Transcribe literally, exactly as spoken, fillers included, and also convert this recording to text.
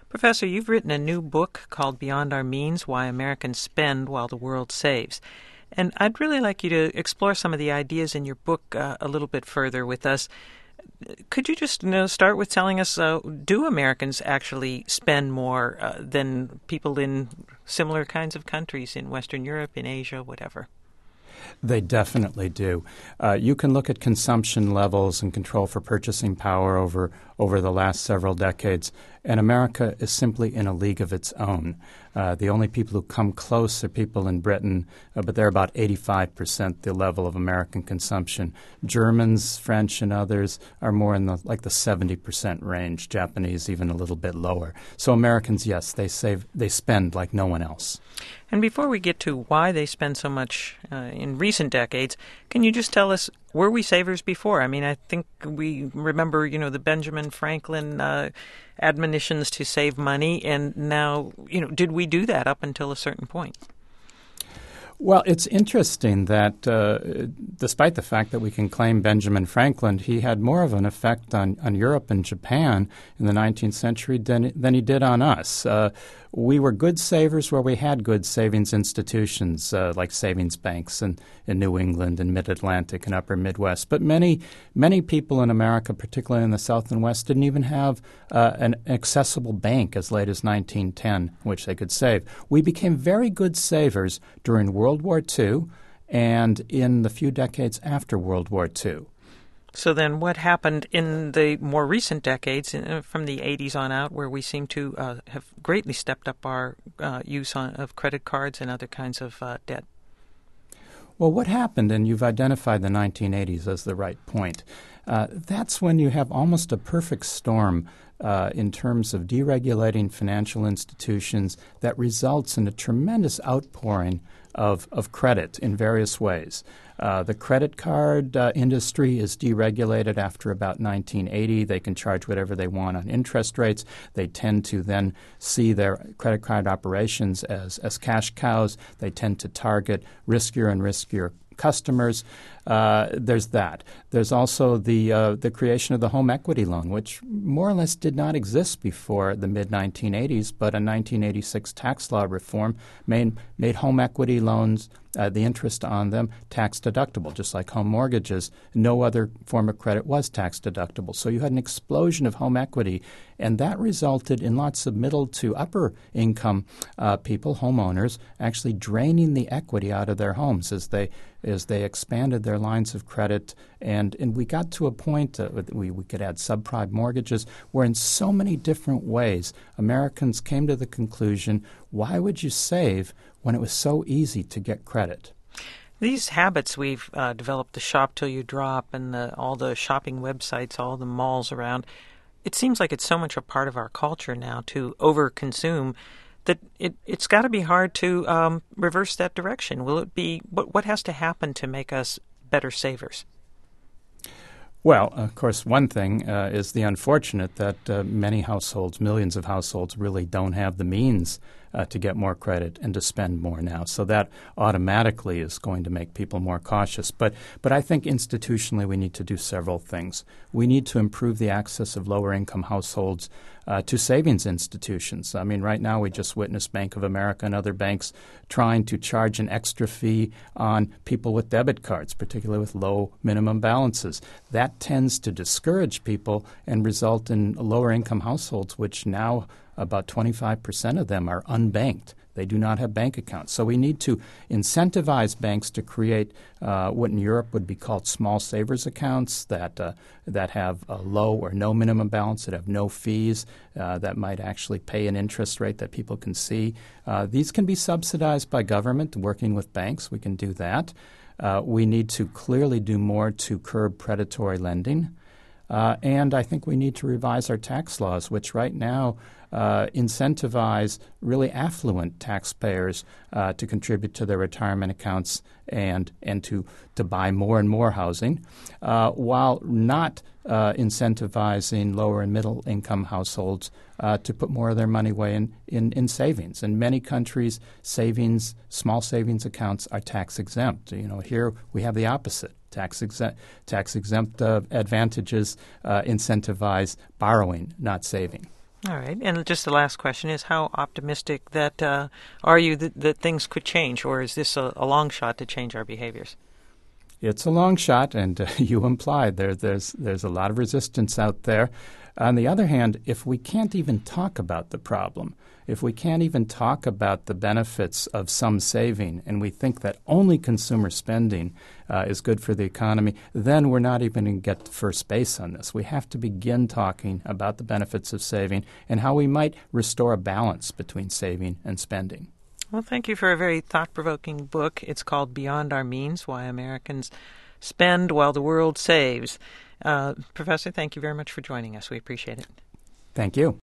Professor, you've written a new book called Beyond Our Means, Why Americans Spend While the World Saves. And I'd really like you to explore some of the ideas in your book uh, a little bit further with us. Could you just you know, start with telling us, uh, do Americans actually spend more uh, than people in similar kinds of countries in Western Europe, in Asia, whatever? They definitely do. Uh, you can look at consumption levels and control for purchasing power over over the last several decades, and America is simply in a league of its own. Uh, the only people who come close are people in Britain, uh, but they're about eighty-five percent the level of American consumption. Germans, French, and others are more in the like the seventy percent range. Japanese even a little bit lower. So Americans, yes, they save, they spend like no one else. And before we get to why they spend so much uh, in recent decades, can you just tell us, were we savers before? I mean, I think we remember, you know, the Benjamin Franklin uh, admonitions to save money, and now, you know, did we do that up until a certain point? Well, it's interesting that uh, despite the fact that we can claim Benjamin Franklin, he had more of an effect on, on Europe and Japan in the nineteenth century than, than he did on us. Uh, we were good savers where we had good savings institutions uh, like savings banks in, in New England and Mid-Atlantic and Upper Midwest. But many, many people in America, particularly in the South and West, didn't even have uh, an accessible bank as late as nineteen ten, which they could save. We became very good savers during World War Two and in the few decades after World War Two. So then what happened in the more recent decades, uh, from the eighties on out, where we seem to uh, have greatly stepped up our uh, use on, of credit cards and other kinds of uh, debt? Well, what happened, and you've identified the nineteen eighties as the right point, uh, that's when you have almost a perfect storm uh, in terms of deregulating financial institutions that results in a tremendous outpouring of, of credit in various ways. Uh, the credit card uh, industry is deregulated after about nineteen eighty. They can charge whatever they want on interest rates. They tend to then see their credit card operations as, as cash cows. They tend to target riskier and riskier customers. Uh, there's that. There's also the uh, the creation of the home equity loan, which more or less did not exist before the mid nineteen eighties, but a nineteen eighty-six tax law reform made, made home equity loans, uh, the interest on them, tax deductible, just like home mortgages. No other form of credit was tax deductible. So you had an explosion of home equity, and that resulted in lots of middle to upper income uh, people, homeowners, actually draining the equity out of their homes as they as they expanded their lines of credit. And, and we got to a point, uh, we, we could add subprime mortgages, where in so many different ways Americans came to the conclusion, why would you save when it was so easy to get credit? These habits we've uh, developed, the shop till you drop and the, all the shopping websites, all the malls around, it seems like it's so much a part of our culture now to overconsume that it, it's got to be hard to um, reverse that direction. Will it be, what, what has to happen to make us better savers? Well, of course, one thing uh, is the unfortunate that uh, many households, millions of households, really don't have the means uh, to get more credit and to spend more now. So that automatically is going to make people more cautious. But but I think institutionally we need to do several things. We need to improve the access of lower-income households uh, to savings institutions. I mean, right now we just witnessed Bank of America and other banks trying to charge an extra fee on people with debit cards, particularly with low minimum balances. That tends to discourage people and result in lower-income households, which now about twenty-five percent of them are unbanked. They do not have bank accounts. So we need to incentivize banks to create uh, what in Europe would be called small savers accounts that uh, that have a low or no minimum balance, that have no fees, uh, that might actually pay an interest rate that people can see. Uh, these can be subsidized by government working with banks. We can do that. Uh, we need to clearly do more to curb predatory lending. Uh, and I think we need to revise our tax laws, which right now uh, incentivize really affluent taxpayers uh, to contribute to their retirement accounts and and to, to buy more and more housing, uh, while not uh, incentivizing lower and middle income households uh, to put more of their money away in, in, in savings. In many countries, savings, small savings accounts are tax exempt. You know, here we have the opposite. Tax exempt, tax exempt uh, advantages uh, incentivize borrowing, not saving. All right. And just the last question is, how optimistic that uh, are you that, that things could change, or is this a, a long shot to change our behaviors? It's a long shot, and uh, you implied there, there's there's a lot of resistance out there. On the other hand, if we can't even talk about the problem, if we can't even talk about the benefits of some saving, and we think that only consumer spending uh, is good for the economy, then we're not even going to get to first base on this. We have to begin talking about the benefits of saving and how we might restore a balance between saving and spending. Well, thank you for a very thought-provoking book. It's called Beyond Our Means, Why Americans Spend While the World Saves. Uh, Professor, thank you very much for joining us. We appreciate it. Thank you.